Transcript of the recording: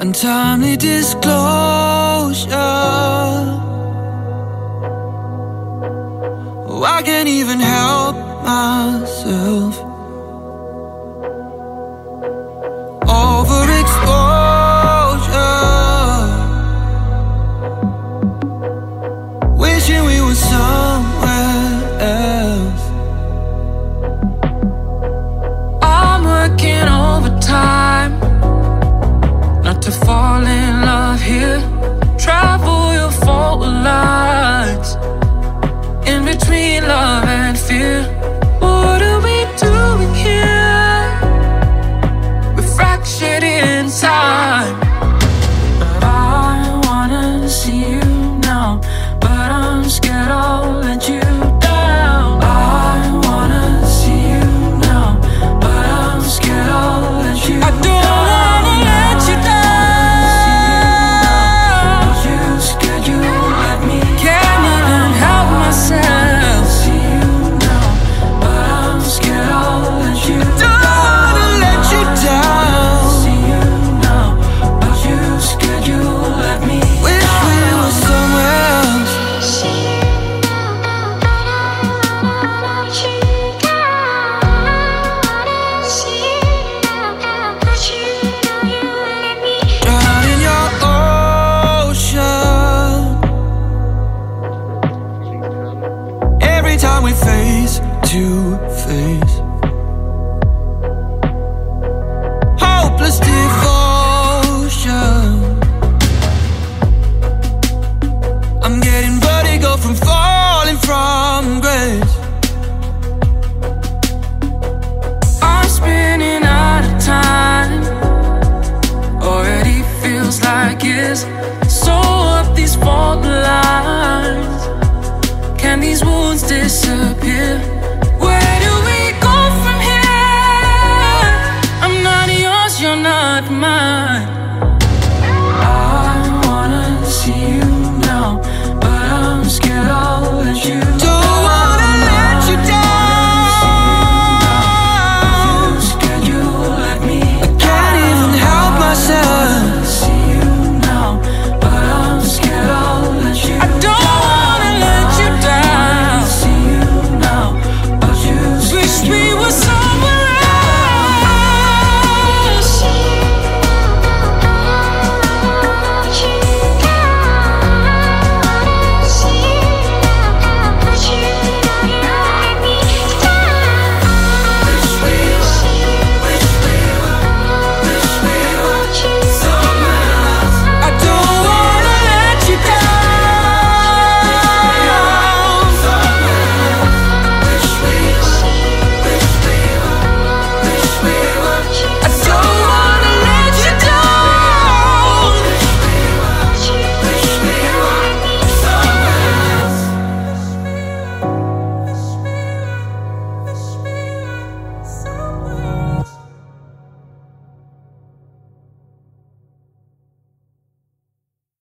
untimely disclosure. Oh, I can't even help myself. Overexposure, wishing we were somewhere else. I'm working overtime not to fall in love here. Travel your fault lines in between love and fear. What are we doing here? We're fractured in time. But I wanna see you now, but I'm scared I'll let you down. I wanna see you now, but I'm scared I'll let you down. I don't wanna let you down. You scared you'll let me down. Can't even help myself. See you now, but I'm scared I'll let you down. I don't wanna let you down. See you now, but you scared you'll let me down. Wish we were somewhere else. Drown in your ocean. Every time we face to face, hopeless devotion. I'm getting vertigo from falling from grace. I'm spinning out of time. Already feels like years. Sew up these fault lines. Can these wounds disappear?